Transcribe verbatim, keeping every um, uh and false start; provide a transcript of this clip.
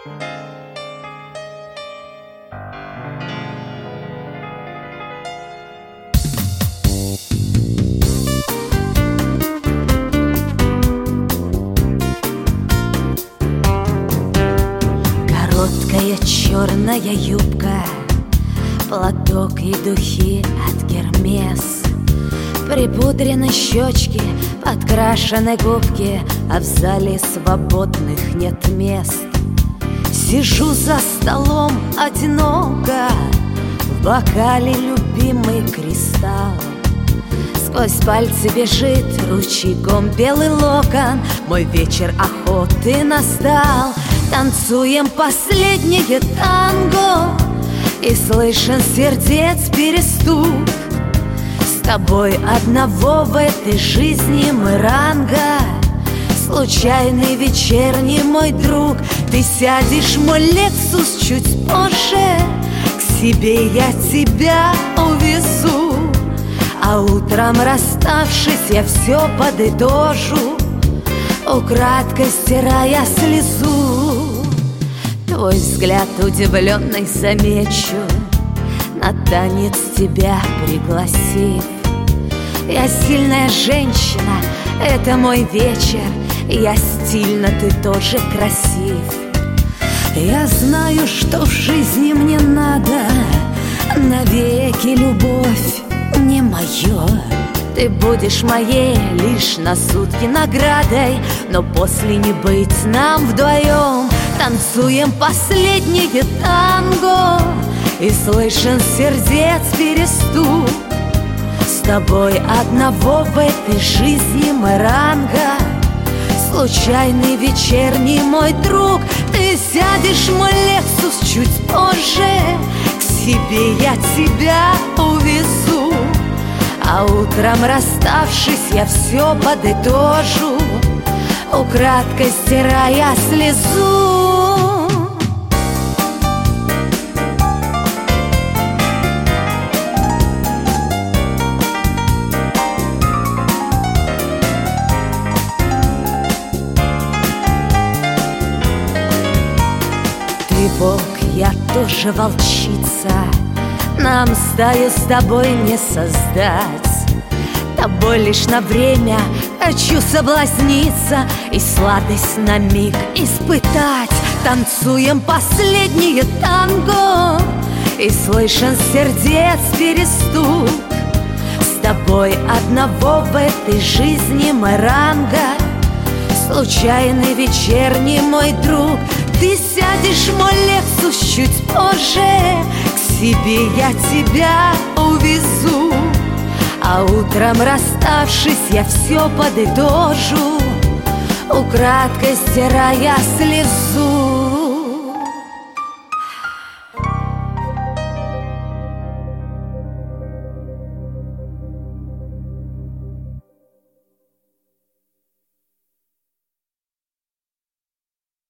Короткая черная юбка, платок и духи от Гермес, припудрены щечки, подкрашены губки, а в зале свободных нет мест. Сижу за столом одиноко, в бокале любимый кристалл. Сквозь пальцы бежит ручейком белый локон, мой вечер охоты настал. Танцуем последнее танго, и слышен сердец перестук. С тобой одного в этой жизни мы ранга, случайный вечерний мой друг. Ты сядешь в мой Лексус чуть позже, к себе я тебя увезу. А утром, расставшись, я все подытожу, украдкой стирая слезу. Твой взгляд удивленный замечу, на танец тебя пригласив. Я сильная женщина, это мой вечер, я стильна, ты тоже красив. Я знаю, что в жизни мне надо, навеки любовь не мое. Ты будешь моей лишь на сутки наградой, но после не быть нам вдвоем. Танцуем последнее танго, и слышен сердец перестук. С тобой одного в этой жизни мы ранга, случайный вечерний мой друг. Ты сядешь в мой Лексус чуть позже, к себе я тебя увезу. А утром, расставшись, я все подытожу, украдкой стирая слезу. Ты волк, я тоже волчица, нам стаю с тобой не создать. Тобой лишь на время хочу соблазниться и сладость на миг испытать. Танцуем последнее танго, и слышен сердец перестук. С тобой одного в этой жизни мы ранга, случайный вечерний мой друг. Ты сядешь в мой Лексус чуть позже, к себе я тебя увезу. А утром, расставшись, я все подытожу, украдкой стирая слезу.